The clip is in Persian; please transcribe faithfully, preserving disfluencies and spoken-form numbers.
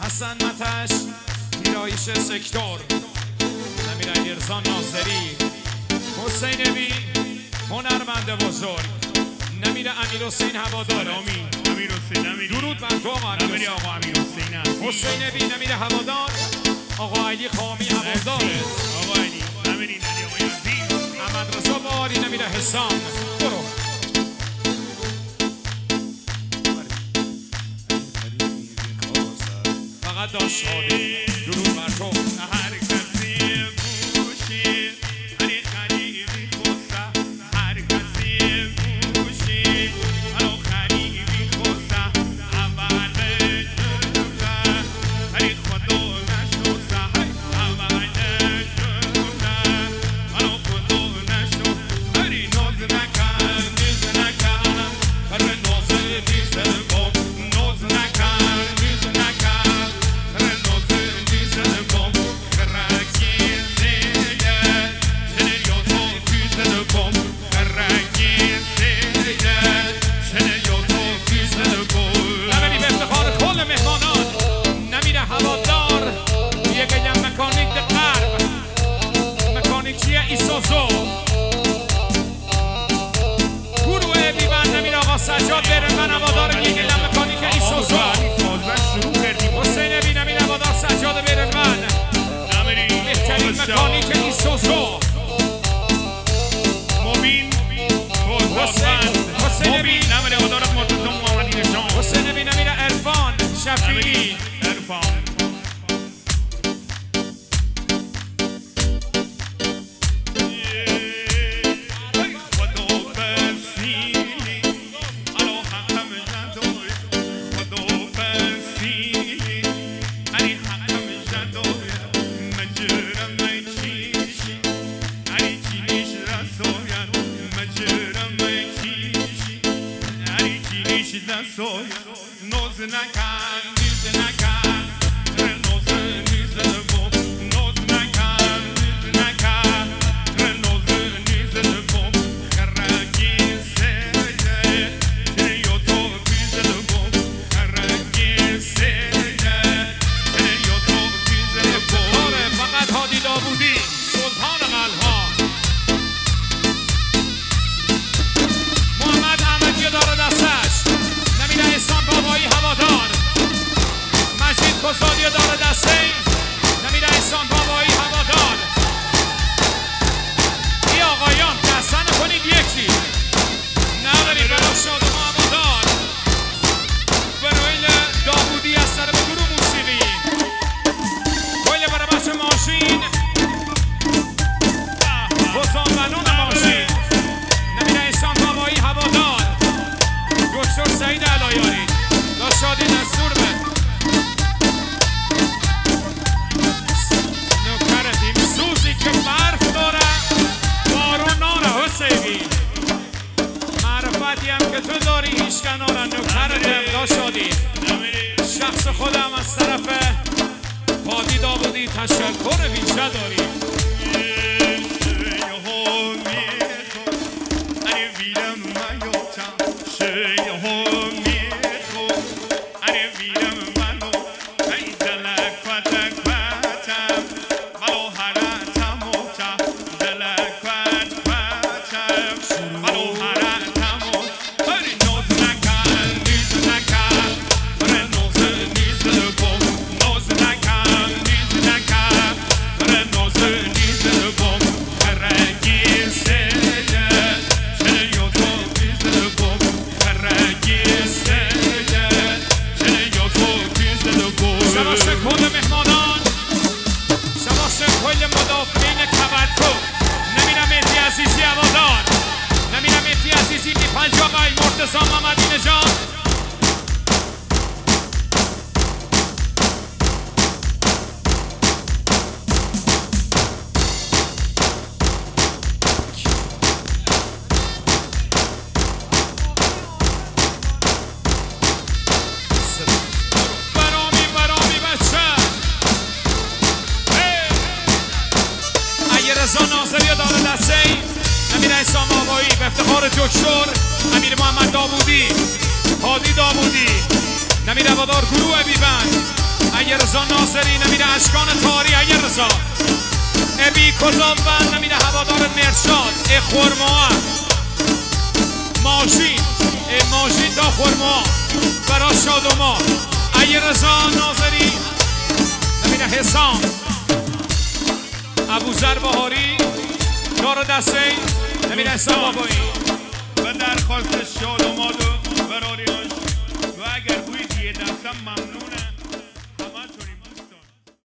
حسن متش پیرایش سکتور، نمیره ارزان ناظری، حسین بی هنرمند بزرگ، نمیره امیر حسین هوادار. آمین امیر حسین امیر درود بر تو آقا امیر نمیره آقا امیر حسین حسین بی نمیره هوادار، آقا علی خامی هوادار، آقا علی نمیرین علی آقای عزیز، احمد رضا باری نمیره حسام. برو فقط داشت شادی. درود بر تو. هر کسی گوشی علی خلیبی خوسته، هر کسی گوشی الو خلیبی خوسته، اول جلوه علی خودو نشوسته، اول جلوه الو خودو نشوسته، علی ناز نکن نیز نکن هر ناز نیز کن، ناز نکن نیز نکن ایسوزو گروه بیبند نمیر آقا سجاد برن من هوادار یک گلم مکانیک ایسوزو، حسین بی نمیر هوادار سجاد برن من بهترین مکانیک ایسوزو، مبین حسین بی نمیر هوادار مرتضی محمدی نژاد، حسین بی نمیر عرفان شفیعی، عرفان نوز نکن نیز نکن نوز نیز بوم، نوز نکن نیز نکن نوز نیز بوم، خرکی سیده یا تو بیز بوم، خرکی سیده یا تو بیز بوم. فقط هادی داوودی سلطان قلب‌ها، محمد احمدی داره دستش، نمیره احسان بابایی هوادار، مجید کسادی داره دسته، نمیره احسان بابایی هوادار. ای آقایان دسته نکنید یکی نداری برای شادم هوادار. برایل داوودی از سر به گروه موسیقی کویل برای بچه ماشین بزانبنون ماشین، نمیره احسان بابایی هوادار، دکتر سعید علایاری داشت شادی دستور به نکردیم سوزی که برف داره بارون ناره. حسینی معرفتی هم که تو داری هیچ کناره نکردیم داشت شادی. شخص خودم از طرف هادی داوودی تشکر ویژه داریم. رضا ناصری داره دسته، امیر احسان بابایی به افتخار دکتر امیر محمد داوودی، هادی داوودی، نمیر هوادار گروه بیبند، اگه رضا ناصری نمیره اشکان تاری اگه رضا ابی کذابن نمیره هوادار مرشاد ای خورما ماشین ای ماشین تا خورما برا شادوما اگه رضا ناظری نمیره حسام ابوذر بهاری دار دسته نمیره حسام آبایی و درخواست شادوما و براریاش و اگر بوید یه دستم ممنونه